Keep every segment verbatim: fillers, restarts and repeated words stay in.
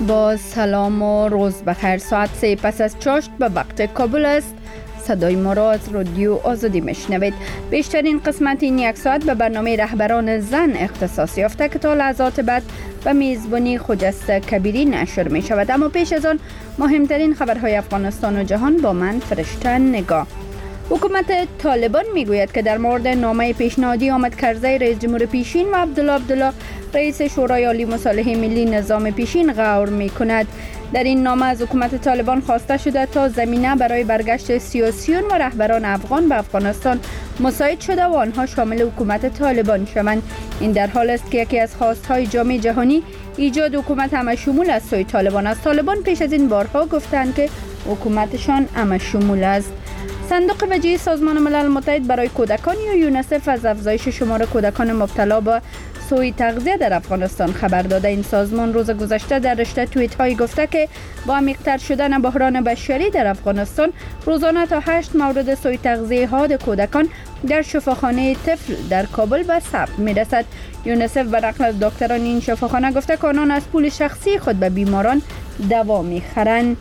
با سلام و روز بخیر. ساعت سه پس از چاشت به وقت کابل است. صدای ما را از رادیو آزادی میشنوید. بیشترین قسمت این یک ساعت به برنامه رهبران زن اختصاص یافته که تا لحظات بعد به میزبانی خجست کبیری نشر می شود. اما پیش از آن مهمترین خبرهای افغانستان و جهان با من فرشته نگاه. حکومت طالبان میگوید که در مورد نامه پیشنهادی آمد کرزی رئیس جمهور پیشین و عبدالله عبدالله رئیس شورای عالی مصالحه ملی نظام پیشین غور می کند. در این نامه از حکومت طالبان خواسته شده تا زمینه برای برگشت سیاسیون و رهبران افغان به افغانستان مساعد شده و آنها شامل حکومت طالبان شوند. این در حال است که یکی از خواستهای جامعه جهانی ایجاد حکومت همه شمول از سوی طالبان است. طالبان پیش از این بارها گفتند که حکومتشان همه شمول است. صندوق وجهی سازمان ملل متحد برای کودکان یا یونیسف از افزایش شمار کودکان مبتلا به سوء تغذیه در افغانستان خبر داده. این سازمان روز گذشته در رشته توییت هایی گفته که با عمیق‌تر شدن بحران بشری در افغانستان روزانه تا هشت مورد سوء تغذیه حاد کودکان در شفاخانه طفل در کابل به ثبت می‌رسد. یونیسف به نقل از دکتران این شفاخانه گفته که آنان از پول شخصی خود به بیماران دوا می‌خرند.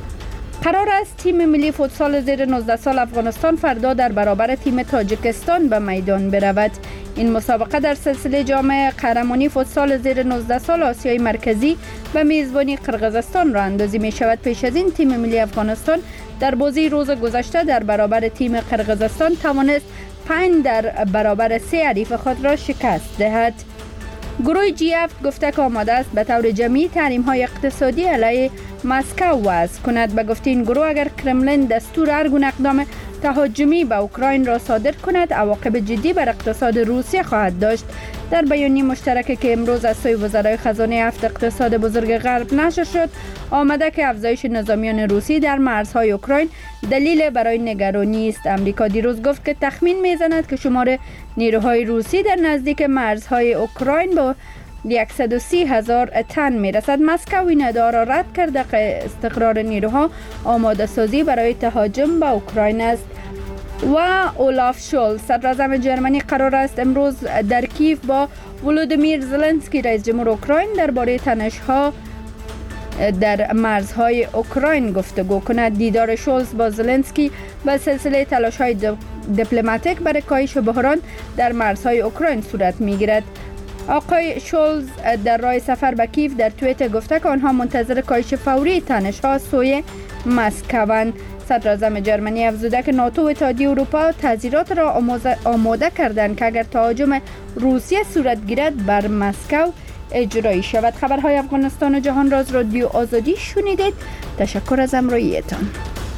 قرار است تیم ملی فوتسال زیر نوزده سال افغانستان فردا در برابر تیم تاجیکستان به میدان برود. این مسابقه در سلسله جام قهرمانی فوتسال زیر نوزده سال آسیای مرکزی به میزبانی قرقیزستان را اندازی می شود. پیش از این تیم ملی افغانستان در بازی روز گذشته در برابر تیم قرقیزستان توانست پنج در برابر سه حریف خود را شکست دهد. گروه جی هفت گفته که آماده است به طور جمعی تحریم های اقتصادی علیه مسکو وضع کند. به گفته این گروه اگر کرملین دستور هر گونه اقدام تهاجمی به اوکراین را صادر کند عواقب جدی بر اقتصاد روسیه خواهد داشت. در بیانیه مشترکی که امروز از سوی وزرای خزانه هفت اقتصاد بزرگ غرب نشر شد آمده که افزایش نظامیان روسی در مرزهای اوکراین دلیل برای نگرانی است. امریکا دیروز گفت که تخمین میزند که شمار نیروهای روسی در نزدیک مرزهای اوکراین با صد و سی هزار تن میرسد. مسکو این ادعا را رد کرده که استقرار نیروها آماده سازی برای تهاجم به اوکراین است. و اولاف شولز صدراعظم جرمنی قرار است امروز در کیف با ولودیمیر زلنسکی رئیس جمهور اوکراین درباره تنش‌ها در مرزهای اوکراین گفتگو کند. دیدار شولز با زلنسکی به سلسله تلاش‌های دیپلماتیک برای کاهش بحران در مرزهای اوکراین صورت می‌گیرد. آقای شولز در راه سفر به کیف در توییتر گفته که آنها منتظر کاهش فوری تنش‌ها سوی مسکوند. صدراعظم جرمنی افزوده که ناتو و اتحادیه اروپا تحذیرات را آماده کردند که اگر تهاجم روسیه صورت گیرد بر مسکو اجرایی شود. خبرهای افغانستان و جهان را از رادیو آزادی شنیدید. تشکر از همراهیتان.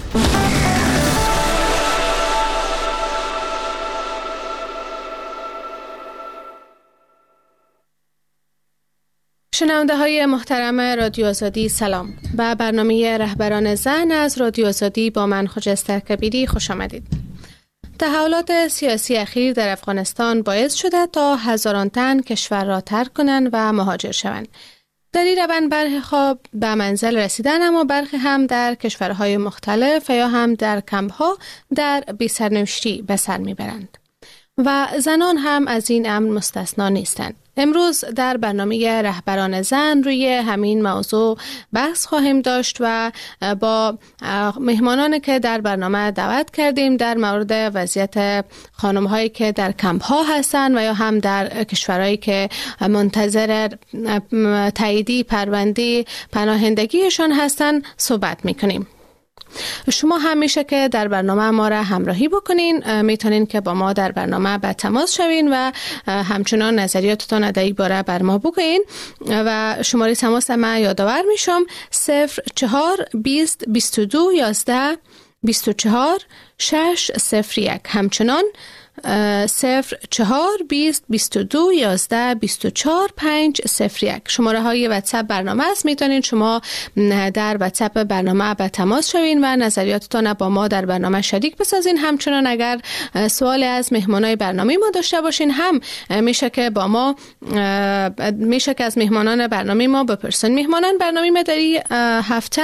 شنونده های محترم رادیو آزادی سلام. به برنامه رهبران زن از رادیو آزادی با من خجسته کبیری خوش آمدید. تحولات سیاسی اخیر در افغانستان باعث شده تا هزاران تن کشور را ترک کنند و مهاجر شوند. در این روند برخی خواب به منزل رسیدن اما برخی هم در کشورهای مختلف یا هم در کمپ‌ها در بی‌سرنوشتی به سر میبرند و زنان هم از این امر مستثنا نیستند. امروز در برنامه رهبران زن روی همین موضوع بحث خواهیم داشت و با مهمانانی که در برنامه دعوت کردیم در مورد وضعیت خانم‌هایی که در کمپ‌ها هستند و یا هم در کشورهایی که منتظر تاییدی پرونده پناهندگیشان هستند صحبت می‌کنیم. شما همیشه که در برنامه ما را همراهی بکنین میتونین که با ما در برنامه به تماس شوین و همچنان نظریاتتان در این باره بر ما بگوین و شماره تماس ما یادآور میشم صفر چهار بیست بیست و دو یازده بیست و چهار شش صفر یک همچنان صفر چهار بیست بیست و دو یازده بیست و چهار پنج صفر یک شماره های واتساپ برنامه است. میتونین شما در واتساپ برنامه به تماس شوین و نظریاتتان با ما در برنامه شریک بسازین. همچنان اگر سوال از مهمانای برنامه ما داشته باشین هم میشه که با ما میشه که از مهمانان برنامه ما بپرسین. مهمانان برنامه ما در این هفته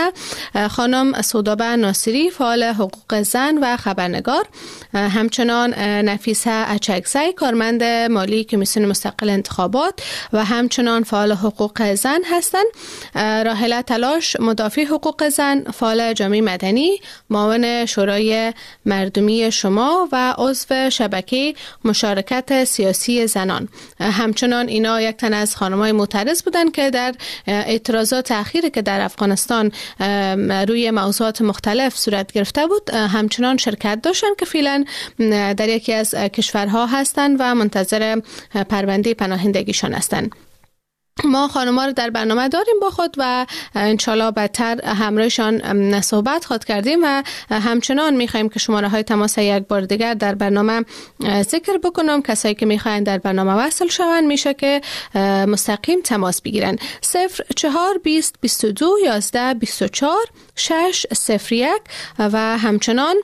خانم سودابه ناصری فعال حقوق زن و خبرنگار، همچنان نفیسه اچکزی، کارمند مالی کمیسیون مستقل انتخابات و همچنان فعال حقوق زن هستند. راحله تلاش، مدافع حقوق زن، فعال جامعه مدنی، معاون شورای مردمی شما و عضو شبکه مشارکت سیاسی زنان. همچنان اینا یک تن از خانم‌های معترض بودند که در اعتراضات اخیری که در افغانستان روی موضوعات مختلف صورت گرفته بود همچنان شرکت داشتن که فعلا در یکی از کشورها هستند و منتظر پرونده پناهندگیشان هستند. ما خانم‌ها رو در برنامه داریم با خود و انشالله بدتر همراهشان صحبت خواهد کردیم و همچنان میخوایم که شماره های تماس یک بار دیگر در برنامه ذکر بکنم. کسایی که میخواین در برنامه وصل شوند میشه که مستقیم تماس بگیرن. صفر چهار بیست بیست و دو یازده بیست و چهار شش صفر یک و همچنان